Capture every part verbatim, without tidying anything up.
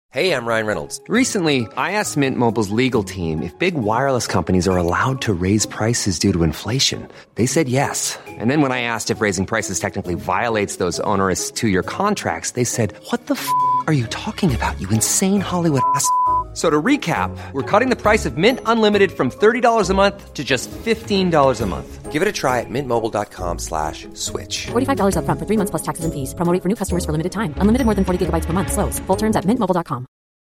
Hey, I'm Ryan Reynolds. Recently, I asked Mint Mobile's legal team if big wireless companies are allowed to raise prices due to inflation. They said yes. And then when I asked if raising prices technically violates those onerous two-year contracts, they said, what the f*** are you talking about, you insane Hollywood ass f- So to recap, we're cutting the price of Mint Unlimited from thirty dollars a month to just fifteen dollars a month. Give it a try at mintmobile.com slash switch. forty-five dollars up front for three months plus taxes and fees. Promo rate for new customers for limited time. Unlimited more than forty gigabytes per month. Slows full terms at mint mobile dot com.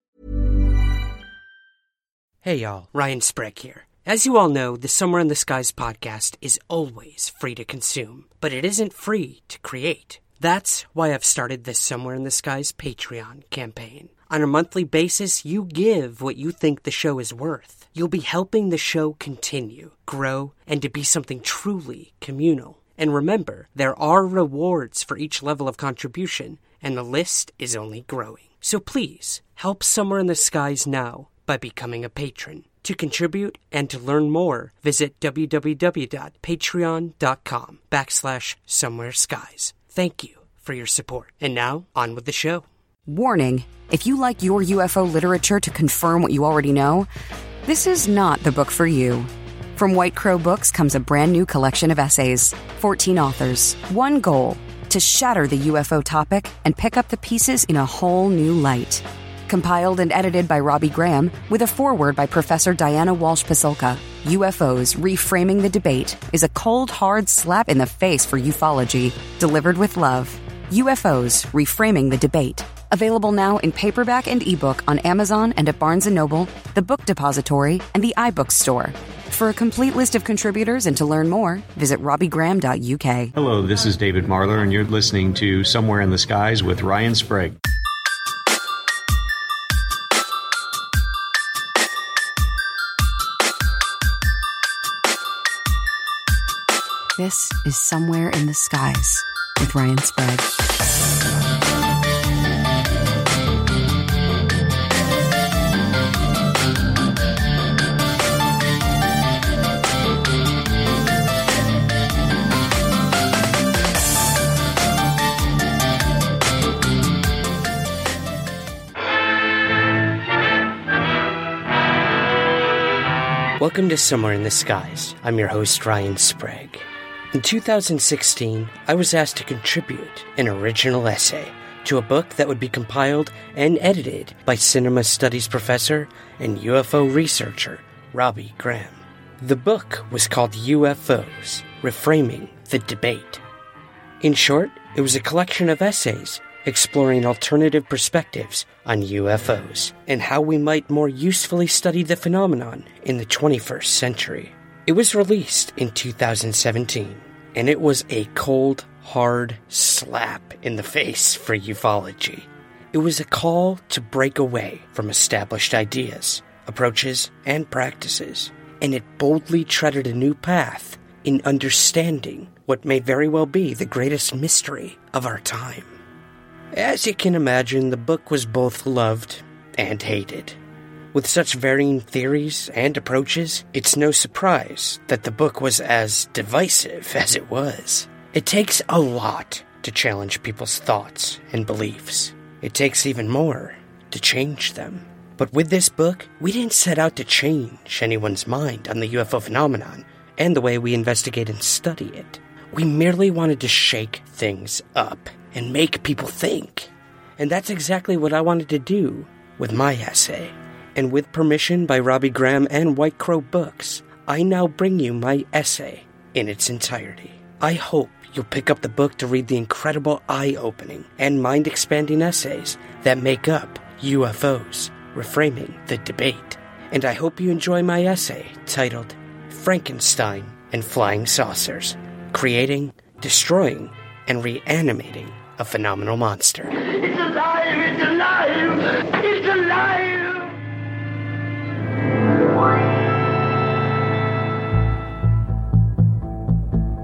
Hey y'all, Ryan Sprague here. As you all know, the Somewhere in the Skies podcast is always free to consume, but it isn't free to create. That's why I've started the Somewhere in the Skies Patreon campaign. On a monthly basis, you give what you think the show is worth. You'll be helping the show continue, grow, and to be something truly communal. And remember, there are rewards for each level of contribution, and the list is only growing. So please, help Somewhere in the Skies now by becoming a patron. To contribute and to learn more, visit www.patreon.com backslash somewhere skies. Thank you for your support. And now, on with the show. Warning, if you like your U F O literature to confirm what you already know, this is not the book for you. From White Crow Books comes a brand new collection of essays, fourteen authors, one goal, to shatter the U F O topic and pick up the pieces in a whole new light. Compiled and edited by Robbie Graham, with a foreword by Professor Diana Walsh-Pasulka, U F Os Reframing the Debate is a cold, hard slap in the face for ufology, delivered with love. U F Os Reframing the Debate. Available now in paperback and ebook on Amazon and at Barnes and Noble, The Book Depository, and the iBooks Store. For a complete list of contributors and to learn more, visit robbie graham dot u k. Hello, this is David Marler, and you're listening to Somewhere in the Skies with Ryan Sprague. This is Somewhere in the Skies with Ryan Sprague. Welcome to Somewhere in the Skies. I'm your host, Ryan Sprague. In two thousand sixteen, I was asked to contribute an original essay to a book that would be compiled and edited by cinema studies professor and U F O researcher Robbie Graham. The book was called U F Os, Reframing the Debate. In short, it was a collection of essays exploring alternative perspectives on U F Os and how we might more usefully study the phenomenon in the twenty-first century. It was released in two thousand seventeen, and it was a cold, hard slap in the face for ufology. It was a call to break away from established ideas, approaches, and practices, and it boldly treaded a new path in understanding what may very well be the greatest mystery of our time. As you can imagine, the book was both loved and hated. With such varying theories and approaches, it's no surprise that the book was as divisive as it was. It takes a lot to challenge people's thoughts and beliefs. It takes even more to change them. But with this book, we didn't set out to change anyone's mind on the U F O phenomenon and the way we investigate and study it. We merely wanted to shake things up and make people think. And that's exactly what I wanted to do with my essay. And with permission by Robbie Graham and White Crow Books, I now bring you my essay in its entirety. I hope you'll pick up the book to read the incredible eye-opening and mind-expanding essays that make up U F Os, Reframing the Debate. And I hope you enjoy my essay titled Frankenstein and Flying Saucers, Creating, Destroying, and Reanimating a Phenomenal Monster. It's alive! It's alive! It's alive!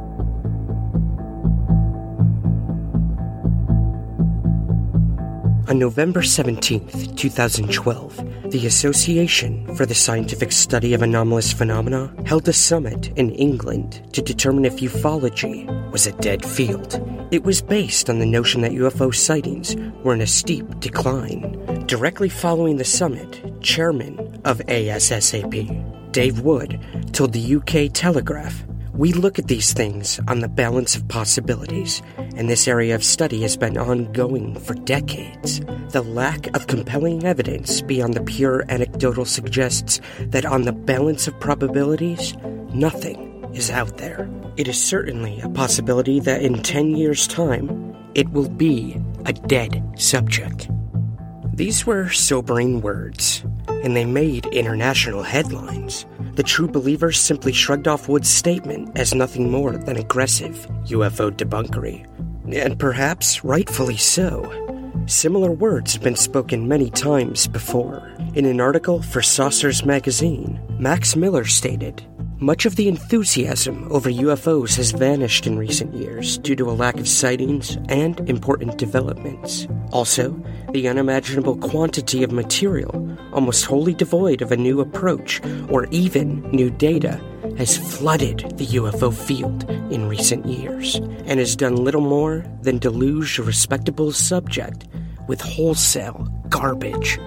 On November seventeenth, twenty twelve, the Association for the Scientific Study of Anomalous Phenomena held a summit in England to determine if ufology was a dead field. It was based on the notion that U F O sightings were in a steep decline. Directly following the summit, chairman of A S S A P, Dave Wood, told the U K Telegraph, "We look at these things on the balance of possibilities, and this area of study has been ongoing for decades. The lack of compelling evidence beyond the pure anecdotal suggests that on the balance of probabilities, nothing is out there. It is certainly a possibility that in ten years' time, it will be a dead subject." These were sobering words, and they made international headlines. The True Believers simply shrugged off Wood's statement as nothing more than aggressive U F O debunkery. And perhaps rightfully so. Similar words have been spoken many times before. In an article for Saucers magazine, Max Miller stated, "Much of the enthusiasm over U F Os has vanished in recent years due to a lack of sightings and important developments. Also, the unimaginable quantity of material, almost wholly devoid of a new approach or even new data, has flooded the U F O field in recent years and has done little more than deluge a respectable subject with wholesale garbage."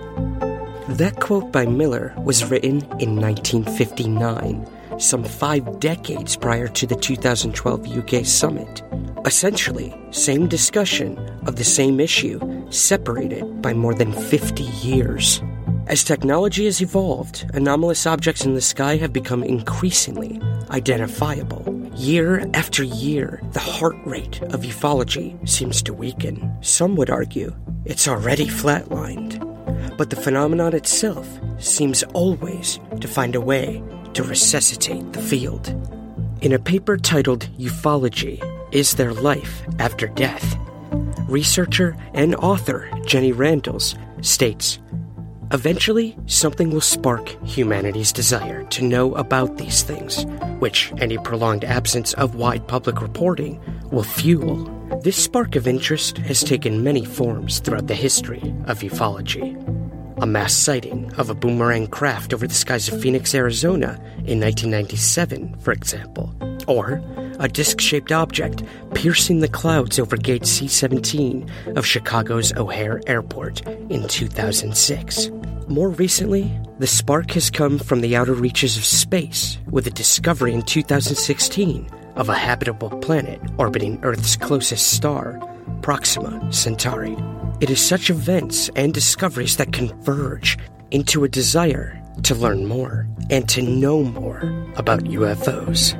That quote by Miller was written in nineteen fifty-nine, some five decades prior to the two thousand twelve U K summit. Essentially, same discussion of the same issue, separated by more than fifty years. As technology has evolved, anomalous objects in the sky have become increasingly identifiable. Year after year, the heart rate of ufology seems to weaken. Some would argue it's already flatlined. But the phenomenon itself seems always to find a way to resuscitate the field. In a paper titled Ufology, Is There Life After Death?, researcher and author Jenny Randles states, "Eventually, something will spark humanity's desire to know about these things, which any prolonged absence of wide public reporting will fuel. This spark of interest has taken many forms throughout the history of ufology. A mass sighting of a boomerang craft over the skies of Phoenix, Arizona in nineteen ninety-seven, for example, or a disc-shaped object piercing the clouds over Gate C seventeen of Chicago's O'Hare Airport in two thousand six. More recently, the spark has come from the outer reaches of space with a discovery in two thousand sixteen of a habitable planet orbiting Earth's closest star, Proxima Centauri. It is such events and discoveries that converge into a desire to learn more and to know more about U F Os.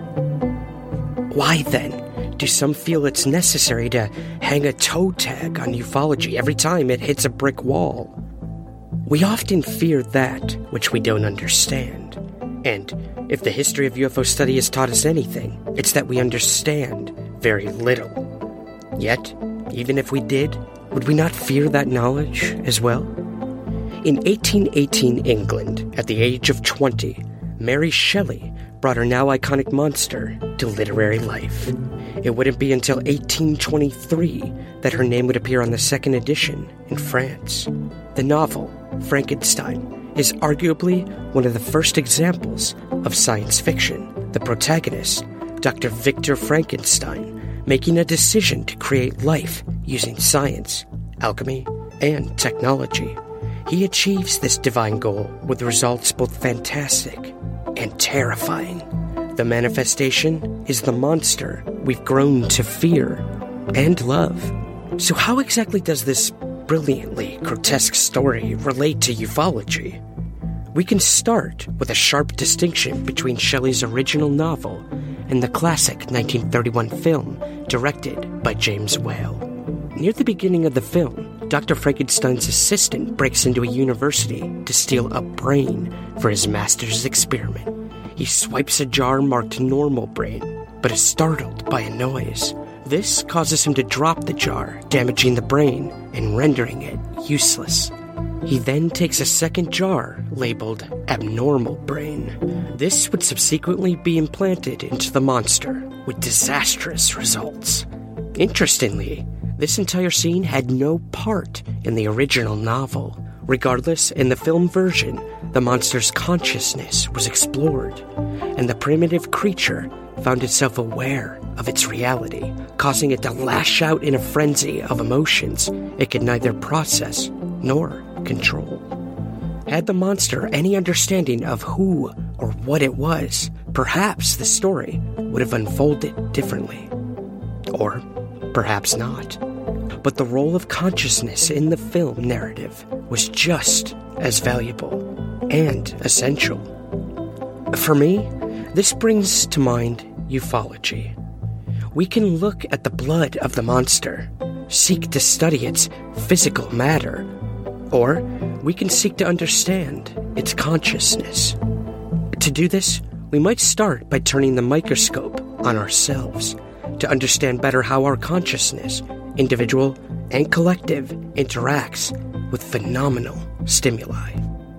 Why, then, do some feel it's necessary to hang a toe tag on ufology every time it hits a brick wall? We often fear that which we don't understand. And if the history of U F O study has taught us anything, it's that we understand very little. Yet, even if we did, would we not fear that knowledge as well? In eighteen eighteen England, at the age of twenty, Mary Shelley brought her now iconic monster to literary life. It wouldn't be until eighteen twenty-three that her name would appear on the second edition in France. The novel, Frankenstein, is arguably one of the first examples of science fiction. The protagonist, Doctor Victor Frankenstein, making a decision to create life using science, alchemy, and technology. He achieves this divine goal with results both fantastic and terrifying. The manifestation is the monster we've grown to fear and love. So how exactly does this brilliantly grotesque story relate to ufology? We can start with a sharp distinction between Shelley's original novel and the classic nineteen thirty-one film directed by James Whale. Near the beginning of the film, Doctor Frankenstein's assistant breaks into a university to steal a brain for his master's experiment. He swipes a jar marked normal brain, but is startled by a noise. This causes him to drop the jar, damaging the brain and rendering it useless. He then takes a second jar labeled abnormal brain. This would subsequently be implanted into the monster with disastrous results. Interestingly, this entire scene had no part in the original novel. Regardless, in the film version, the monster's consciousness was explored, and the primitive creature found itself aware of its reality, causing it to lash out in a frenzy of emotions it could neither process nor control. Had the monster any understanding of who or what it was, perhaps the story would have unfolded differently. Or perhaps not. But the role of consciousness in the film narrative was just as valuable and essential. For me, this brings to mind ufology. We can look at the blood of the monster, seek to study its physical matter, or we can seek to understand its consciousness. To do this, we might start by turning the microscope on ourselves to understand better how our consciousness, individual and collective, interacts with phenomenal stimuli.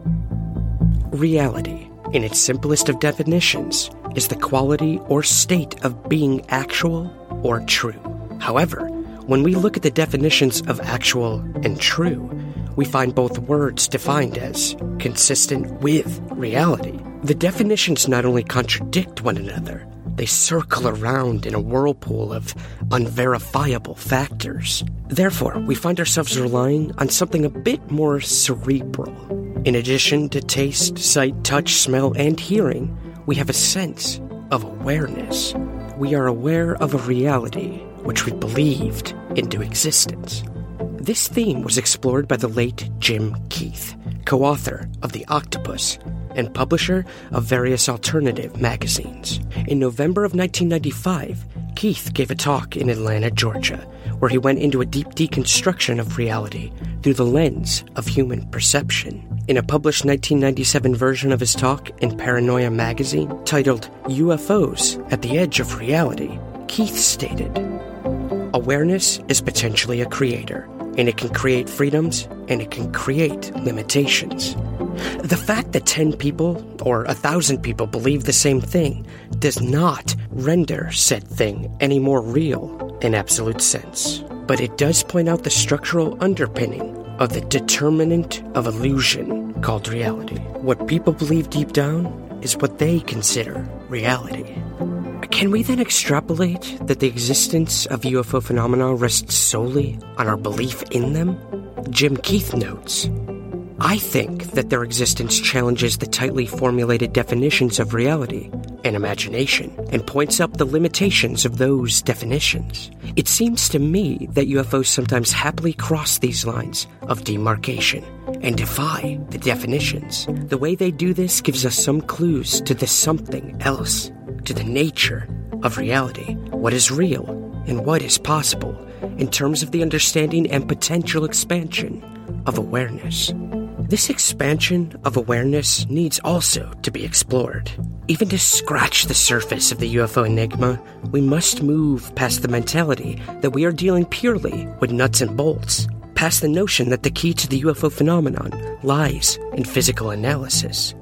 Reality, in its simplest of definitions, is the quality or state of being actual or true. However, when we look at the definitions of actual and true, we find both words defined as consistent with reality. The definitions not only contradict one another, they circle around in a whirlpool of unverifiable factors. Therefore, we find ourselves relying on something a bit more cerebral. In addition to taste, sight, touch, smell, and hearing, we have a sense of awareness. We are aware of a reality which we believed into existence. This theme was explored by the late Jim Keith, co-author of The Octopus and publisher of various alternative magazines. In November of nineteen ninety-five, Keith gave a talk in Atlanta, Georgia, where he went into a deep deconstruction of reality through the lens of human perception. In a published nineteen ninety-seven version of his talk in Paranoia magazine, titled U F Os at the Edge of Reality, Keith stated, "Awareness is potentially a creator, and it can create freedoms, and it can create limitations. The fact that ten people or a thousand people believe the same thing does not render said thing any more real in absolute sense, but it does point out the structural underpinning of the determinant of illusion called reality. What people believe deep down is what they consider reality." Can we then extrapolate that the existence of U F O phenomena rests solely on our belief in them? Jim Keith notes, "I think that their existence challenges the tightly formulated definitions of reality and imagination and points up the limitations of those definitions. It seems to me that U F Os sometimes happily cross these lines of demarcation and defy the definitions. The way they do this gives us some clues to the something else, to the nature of reality, what is real and what is possible in terms of the understanding and potential expansion of awareness. This expansion of awareness needs also to be explored. Even to scratch the surface of the U F O enigma, we must move past the mentality that we are dealing purely with nuts and bolts, past the notion that the key to the U F O phenomenon lies in physical analysis.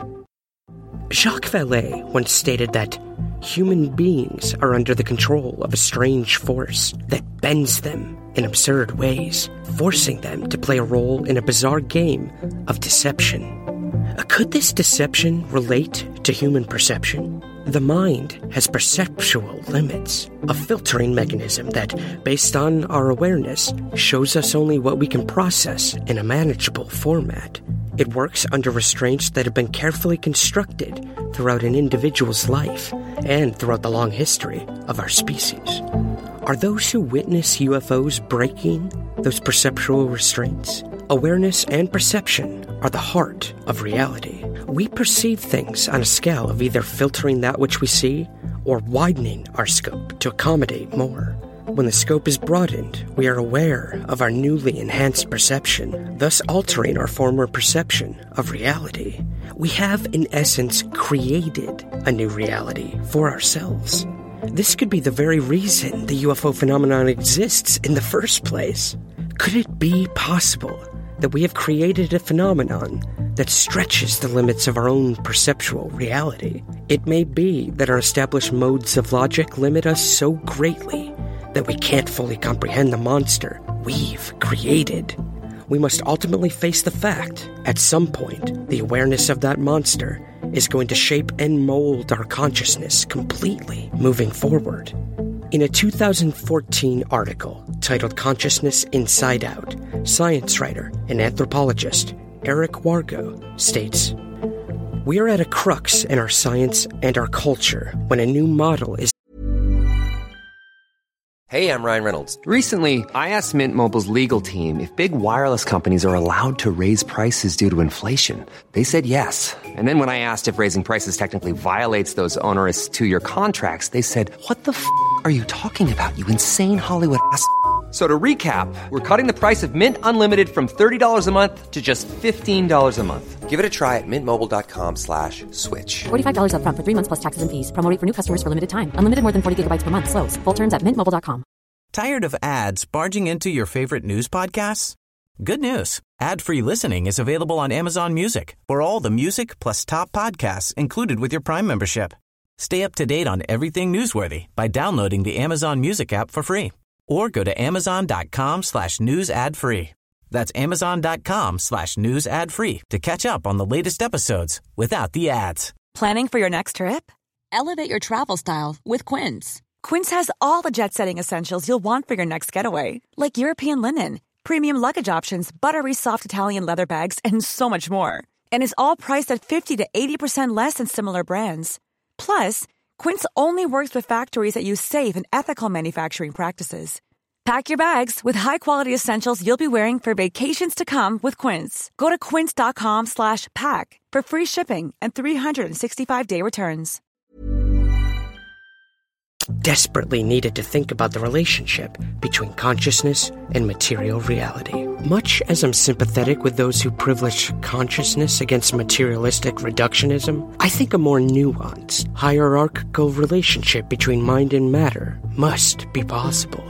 Jacques Vallée once stated that human beings are under the control of a strange force that bends them in absurd ways, forcing them to play a role in a bizarre game of deception. Could this deception relate to human perception? The mind has perceptual limits, a filtering mechanism that, based on our awareness, shows us only what we can process in a manageable format. It works under restraints that have been carefully constructed throughout an individual's life and throughout the long history of our species. Are those who witness U F Os breaking those perceptual restraints? Awareness and perception are the heart of reality. We perceive things on a scale of either filtering that which we see or widening our scope to accommodate more. When the scope is broadened, we are aware of our newly enhanced perception, thus altering our former perception of reality. We have, in essence, created a new reality for ourselves. This could be the very reason the U F O phenomenon exists in the first place. Could it be possible that we have created a phenomenon that stretches the limits of our own perceptual reality? It may be that our established modes of logic limit us so greatly that we can't fully comprehend the monster we've created. We must ultimately face the fact, at some point, the awareness of that monster is going to shape and mold our consciousness completely moving forward. In a two thousand fourteen article titled Consciousness Inside Out, science writer and anthropologist Eric Wargo states, "We are at a crux in our science and our culture when a new model is..." Hey, I'm Ryan Reynolds. Recently, I asked Mint Mobile's legal team if big wireless companies are allowed to raise prices due to inflation. They said yes. And then when I asked if raising prices technically violates those onerous two-year contracts, they said, "What the f*** are you talking about, you insane Hollywood ass f- So to recap, we're cutting the price of Mint Unlimited from thirty dollars a month to just fifteen dollars a month. Give it a try at mintmobile.com slash switch. forty-five dollars up front for three months plus taxes and fees. Promo rate for new customers for limited time. Unlimited more than forty gigabytes per month. Slows full terms at mint mobile dot com. Tired of ads barging into your favorite news podcasts? Good news. Ad-free listening is available on Amazon Music for all the music plus top podcasts included with your Prime membership. Stay up to date on everything newsworthy by downloading the Amazon Music app for free. Or go to amazon.com slash news ad free. That's amazon.com slash news ad free to catch up on the latest episodes without the ads. Planning for your next trip? Elevate your travel style with Quince. Quince has all the jet-setting essentials you'll want for your next getaway, like European linen, premium luggage options, buttery soft Italian leather bags, and so much more. And is all priced at fifty to eighty percent less than similar brands. Plus, Quince only works with factories that use safe and ethical manufacturing practices. Pack your bags with high-quality essentials you'll be wearing for vacations to come with Quince. Go to quince.com slash pack for free shipping and three sixty-five day returns. Desperately needed to think about the relationship between consciousness and material reality. Much as I'm sympathetic with those who privilege consciousness against materialistic reductionism, I think a more nuanced, hierarchical relationship between mind and matter must be possible.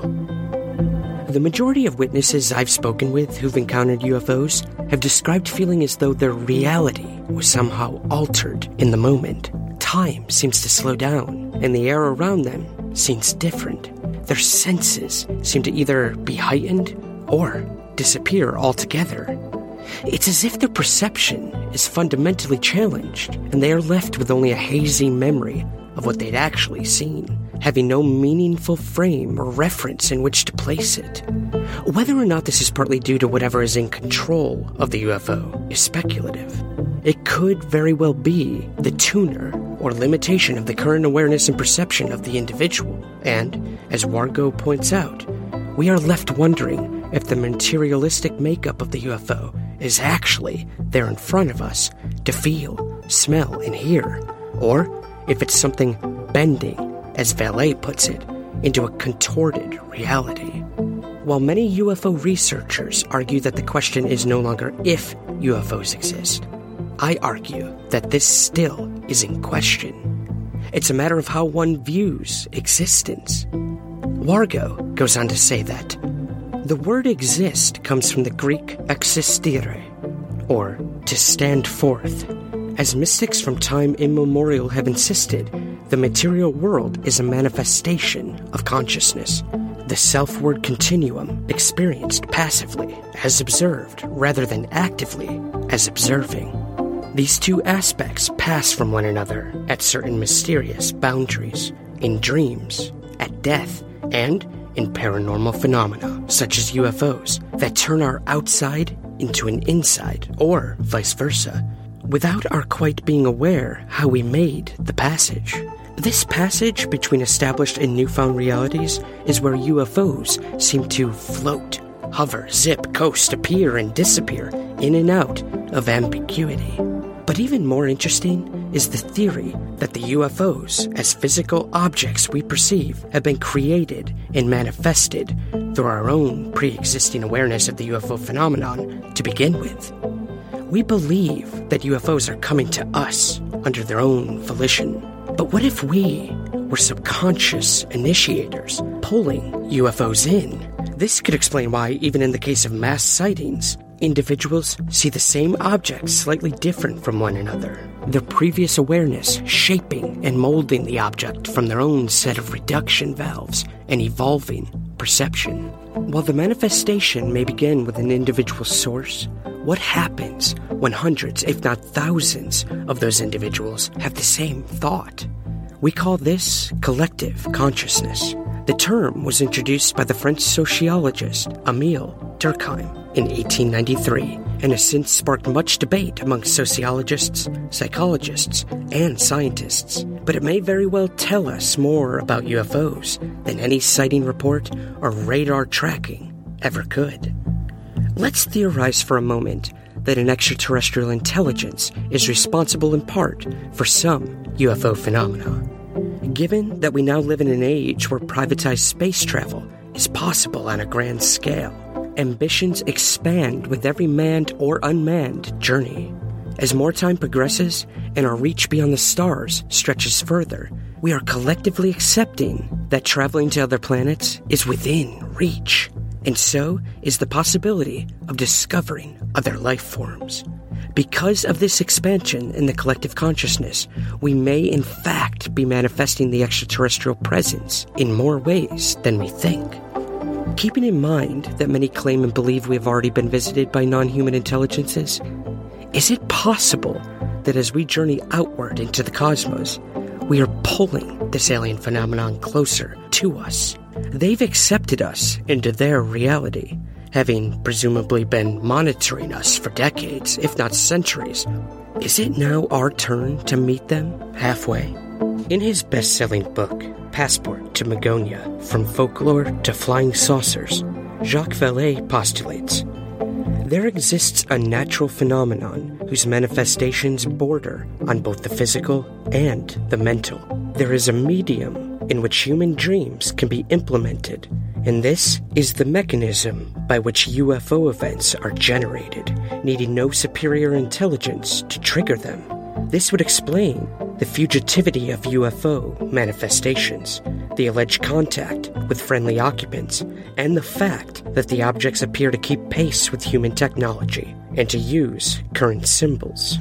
The majority of witnesses I've spoken with who've encountered U F Os have described feeling as though their reality was somehow altered in the moment. Time seems to slow down, and the air around them seems different. Their senses seem to either be heightened or disappear altogether. It's as if their perception is fundamentally challenged, and they are left with only a hazy memory of what they'd actually seen, having no meaningful frame or reference in which to place it. Whether or not this is partly due to whatever is in control of the U F O is speculative. It could very well be the tuner or limitation of the current awareness and perception of the individual. And, as Wargo points out, we are left wondering if the materialistic makeup of the U F O is actually there in front of us to feel, smell, and hear, or if it's something bending, as Vallée puts it, into a contorted reality. While many U F O researchers argue that the question is no longer if U F Os exist, I argue that this still is in question. It's a matter of how one views existence. Wargo goes on to say that the word exist comes from the Greek existere, or to stand forth. As mystics from time immemorial have insisted, the material world is a manifestation of consciousness, the self-word continuum experienced passively as observed rather than actively as observing. These two aspects pass from one another at certain mysterious boundaries, in dreams, at death, and in paranormal phenomena, such as U F Os, that turn our outside into an inside, or vice versa, without our quite being aware how we made the passage. This passage between established and newfound realities is where U F Os seem to float, hover, zip, coast, appear, and disappear in and out of ambiguity. But even more interesting is the theory that the U F Os, as physical objects we perceive, have been created and manifested through our own pre-existing awareness of the U F O phenomenon to begin with. We believe that U F Os are coming to us under their own volition. But what if we were subconscious initiators pulling U F Os in? This could explain why, even in the case of mass sightings, individuals see the same objects slightly different from one another, their previous awareness shaping and molding the object from their own set of reduction valves and evolving perception. While the manifestation may begin with an individual source, what happens when hundreds, if not thousands, of those individuals have the same thought? We call this collective consciousness. The term was introduced by the French sociologist Émile Durkheim in eighteen ninety-three and has since sparked much debate among sociologists, psychologists, and scientists. But it may very well tell us more about U F Os than any sighting report or radar tracking ever could. Let's theorize for a moment that an extraterrestrial intelligence is responsible in part for some U F O phenomena. Given that we now live in an age where privatized space travel is possible on a grand scale, ambitions expand with every manned or unmanned journey. As more time progresses and our reach beyond the stars stretches further, we are collectively accepting that traveling to other planets is within reach, and so is the possibility of discovering other life forms. Because of this expansion in the collective consciousness, we may in fact be manifesting the extraterrestrial presence in more ways than we think. Keeping in mind that many claim and believe we have already been visited by non-human intelligences, is it possible that as we journey outward into the cosmos, we are pulling this alien phenomenon closer to us? They've accepted us into their reality, having presumably been monitoring us for decades, if not centuries. Is it now our turn to meet them halfway? In his best-selling book, Passport to Magonia, From Folklore to Flying Saucers, Jacques Vallée postulates, there exists a natural phenomenon whose manifestations border on both the physical and the mental. There is a medium in which human dreams can be implemented, and this is the mechanism by which U F O events are generated, needing no superior intelligence to trigger them. This would explain the fugitivity of U F O manifestations, the alleged contact with friendly occupants, and the fact that the objects appear to keep pace with human technology and to use current symbols.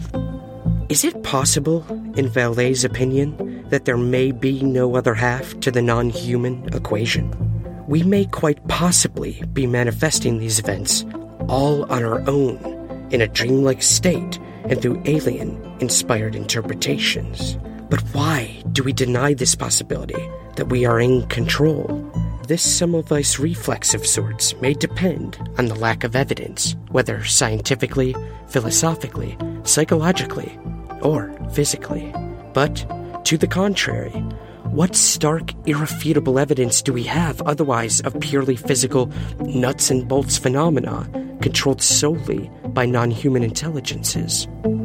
Is it possible, in Vallée's opinion, that there may be no other half to the non-human equation? We may quite possibly be manifesting these events all on our own, in a dreamlike state and through alien-inspired interpretations. But why do we deny this possibility, that we are in control? This Semmelweis reflex of sorts may depend on the lack of evidence, whether scientifically, philosophically, psychologically, or physically. But, to the contrary, what stark, irrefutable evidence do we have otherwise of purely physical, nuts and bolts phenomena controlled solely by non-human intelligences?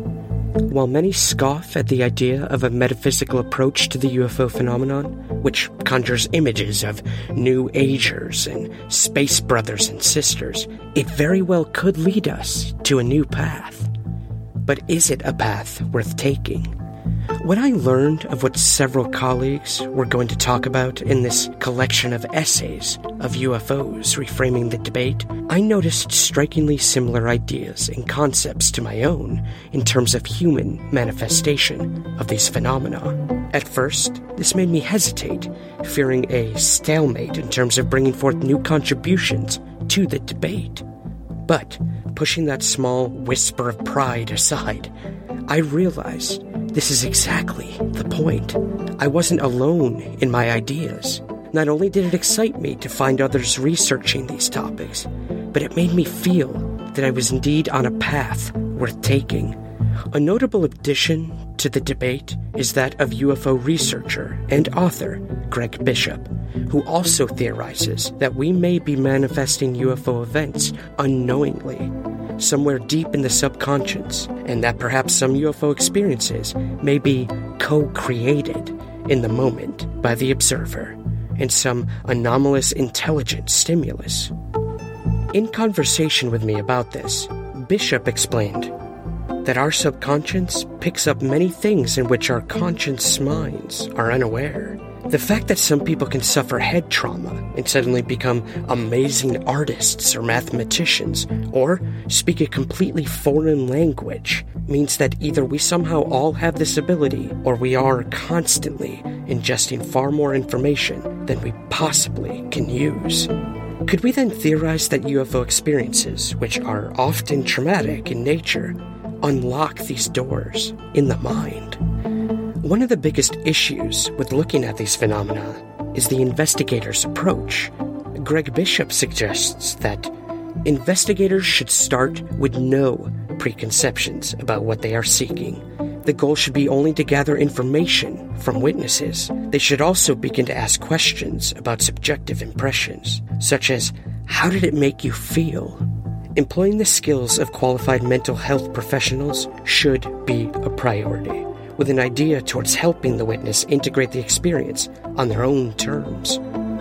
While many scoff at the idea of a metaphysical approach to the U F O phenomenon, which conjures images of New Agers and space brothers and sisters, it very well could lead us to a new path. But is it a path worth taking? When I learned of what several colleagues were going to talk about in this collection of essays of U F Os reframing the debate, I noticed strikingly similar ideas and concepts to my own in terms of human manifestation of these phenomena. At first, this made me hesitate, fearing a stalemate in terms of bringing forth new contributions to the debate. But, pushing that small whisper of pride aside, I realized this is exactly the point. I wasn't alone in my ideas. Not only did it excite me to find others researching these topics, but it made me feel that I was indeed on a path worth taking. A notable addition to the debate is that of U F O researcher and author Greg Bishop, who also theorizes that we may be manifesting U F O events unknowingly, somewhere deep in the subconscious, and that perhaps some U F O experiences may be co-created in the moment by the observer and some anomalous intelligent stimulus. In conversation with me about this, Bishop explained that our subconscious picks up many things in which our conscious minds are unaware, The fact that some people can suffer head trauma and suddenly become amazing artists or mathematicians, or speak a completely foreign language, means that either we somehow all have this ability, or we are constantly ingesting far more information than we possibly can use. Could we then theorize that U F O experiences, which are often traumatic in nature, unlock these doors in the mind? One of the biggest issues with looking at these phenomena is the investigator's approach. Greg Bishop suggests that investigators should start with no preconceptions about what they are seeking. The goal should be only to gather information from witnesses. They should also begin to ask questions about subjective impressions, such as, how did it make you feel? Employing the skills of qualified mental health professionals should be a priority, with an idea towards helping the witness integrate the experience on their own terms.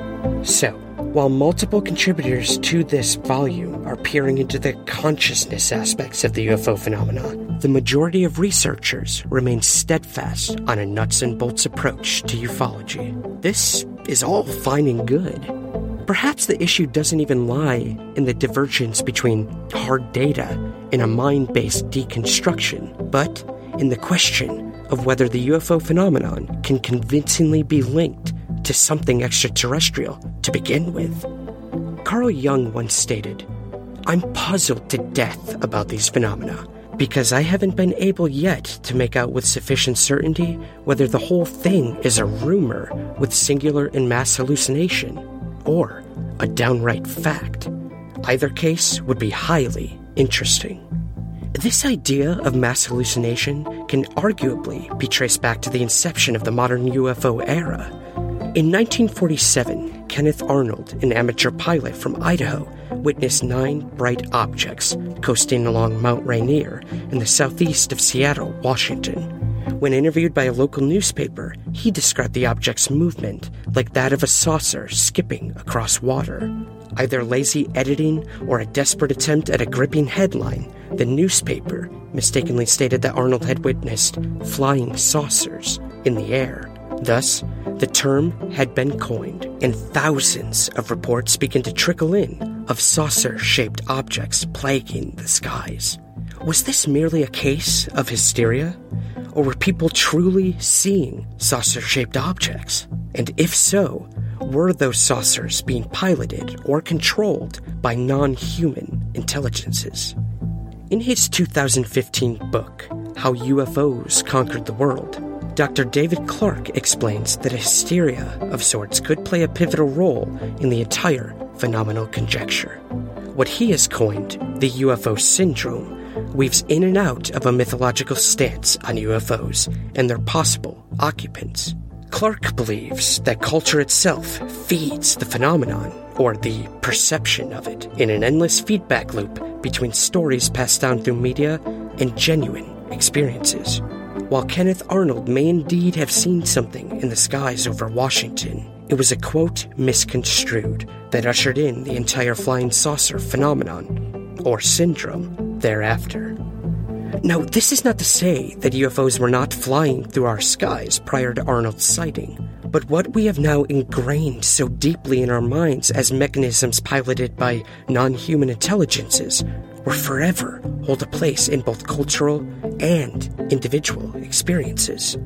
So, while multiple contributors to this volume are peering into the consciousness aspects of the U F O phenomena, the majority of researchers remain steadfast on a nuts and bolts approach to ufology. This is all fine and good. Perhaps the issue doesn't even lie in the divergence between hard data and a mind-based deconstruction, but in the question of whether the U F O phenomenon can convincingly be linked to something extraterrestrial to begin with. Carl Jung once stated, "I'm puzzled to death about these phenomena because I haven't been able yet to make out with sufficient certainty whether the whole thing is a rumor with singular and mass hallucination or a downright fact. Either case would be highly interesting." This idea of mass hallucination can arguably be traced back to the inception of the modern U F O era. In nineteen forty-seven, Kenneth Arnold, an amateur pilot from Idaho, witnessed nine bright objects coasting along Mount Rainier in the southeast of Seattle, Washington. When interviewed by a local newspaper, he described the object's movement like that of a saucer skipping across water. Either lazy editing or a desperate attempt at a gripping headline, the newspaper mistakenly stated that Arnold had witnessed flying saucers in the air. Thus, the term had been coined, and thousands of reports began to trickle in of saucer-shaped objects plaguing the skies. Was this merely a case of hysteria? Or were people truly seeing saucer-shaped objects? And if so, were those saucers being piloted or controlled by non-human intelligences? In his two thousand fifteen book, How U F Os Conquered the World, Doctor David Clark explains that a hysteria of sorts could play a pivotal role in the entire phenomenal conjecture. What he has coined the U F O syndrome weaves in and out of a mythological stance on U F Os and their possible occupants. Clark believes that culture itself feeds the phenomenon, or the perception of it, in an endless feedback loop between stories passed down through media and genuine experiences. While Kenneth Arnold may indeed have seen something in the skies over Washington, it was a quote misconstrued that ushered in the entire flying saucer phenomenon, or syndrome, thereafter. Now, this is not to say that U F Os were not flying through our skies prior to Arnold's sighting, but what we have now ingrained so deeply in our minds as mechanisms piloted by non-human intelligences will forever hold a place in both cultural and individual experiences.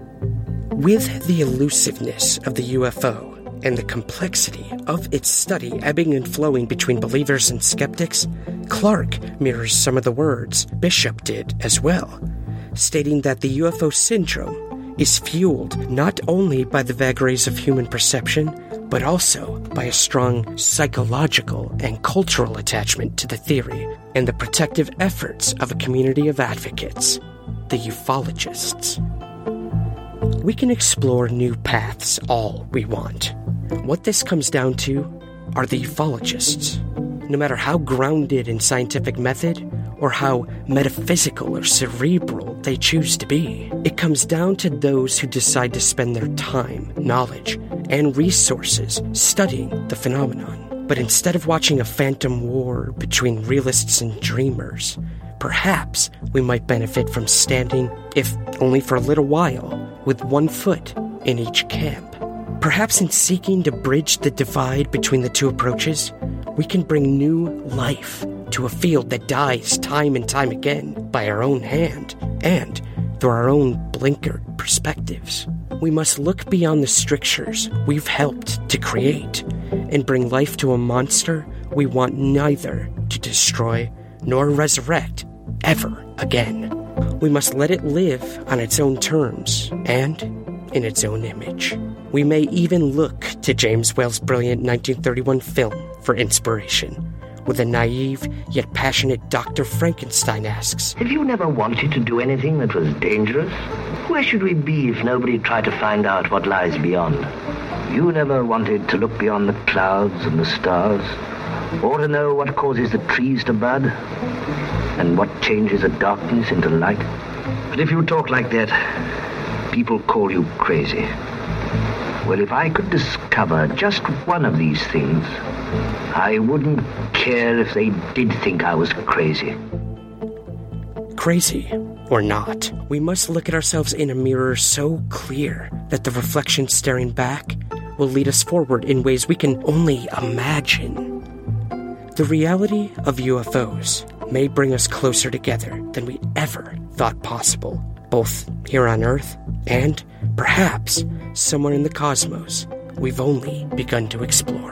With the elusiveness of the U F O and the complexity of its study ebbing and flowing between believers and skeptics, Clark mirrors some of the words Bishop did as well, stating that the U F O syndrome is fueled not only by the vagaries of human perception, but also by a strong psychological and cultural attachment to the theory and the protective efforts of a community of advocates, the ufologists. We can explore new paths all we want. What this comes down to are the ufologists. No matter how grounded in scientific method or how metaphysical or cerebral they choose to be, it comes down to those who decide to spend their time, knowledge, and resources studying the phenomenon. But instead of watching a phantom war between realists and dreamers, perhaps we might benefit from standing, if only for a little while, with one foot in each camp. Perhaps in seeking to bridge the divide between the two approaches, we can bring new life to a field that dies time and time again by our own hand and through our own blinkered perspectives. We must look beyond the strictures we've helped to create and bring life to a monster we want neither to destroy nor resurrect ever again. We must let it live on its own terms and in its own image. We may even look to James Whale's brilliant nineteen thirty-one film for inspiration, with a naive yet passionate Doctor Frankenstein asks, "Have you never wanted to do anything that was dangerous? Where should we be if nobody tried to find out what lies beyond? You never wanted to look beyond the clouds and the stars, or to know what causes the trees to bud, and what changes the darkness into light. But if you talk like that, people call you crazy. Well, if I could discover just one of these things, I wouldn't care if they did think I was crazy." Crazy or not, we must look at ourselves in a mirror so clear that the reflection staring back will lead us forward in ways we can only imagine. The reality of U F Os may bring us closer together than we ever thought possible, both here on Earth and, perhaps, somewhere in the cosmos we've only begun to explore.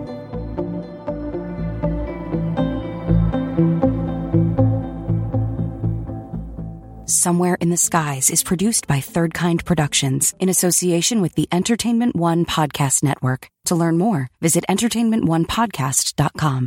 Somewhere in the Skies is produced by Third Kind Productions in association with the Entertainment One Podcast Network. To learn more, visit entertainment one podcast dot com.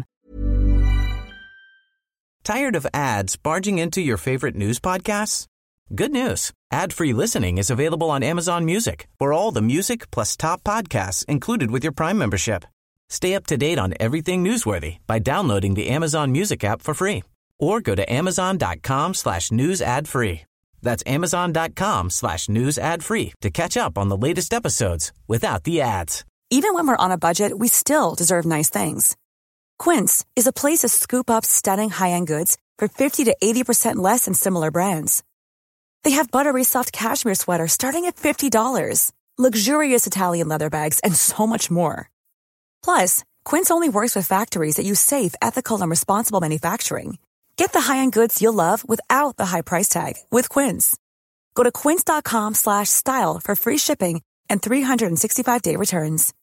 Tired of ads barging into your favorite news podcasts? Good news. Ad-free listening is available on Amazon Music for all the music plus top podcasts included with your Prime membership. Stay up to date on everything newsworthy by downloading the Amazon Music app for free or go to amazon.com slash news ad free. That's amazon.com slash news ad free to catch up on the latest episodes without the ads. Even when we're on a budget, we still deserve nice things. Quince is a place to scoop up stunning high-end goods for fifty to eighty percent less than similar brands. They have buttery soft cashmere sweaters starting at fifty dollars, luxurious Italian leather bags, and so much more. Plus, Quince only works with factories that use safe, ethical, and responsible manufacturing. Get the high-end goods you'll love without the high price tag with Quince. Go to quince.com slash style for free shipping and three sixty-five day returns.